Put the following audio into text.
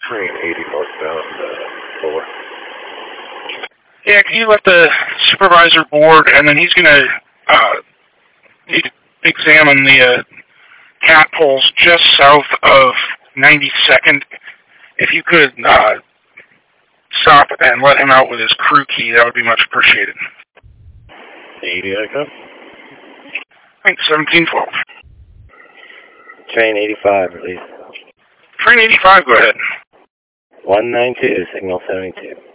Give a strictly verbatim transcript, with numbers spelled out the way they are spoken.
Train eighty northbound, uh, four. Yeah, can you let the supervisor board, and then he's going to uh, examine the uh, cat poles just south of ninety-second. If you could uh, stop and let him out with his crew key, that would be much appreciated. eighty, I come. Thanks, seventeen twelve. Train eighty-five, release. Train eighty-five, go ahead. one nine two, signal seventy-two.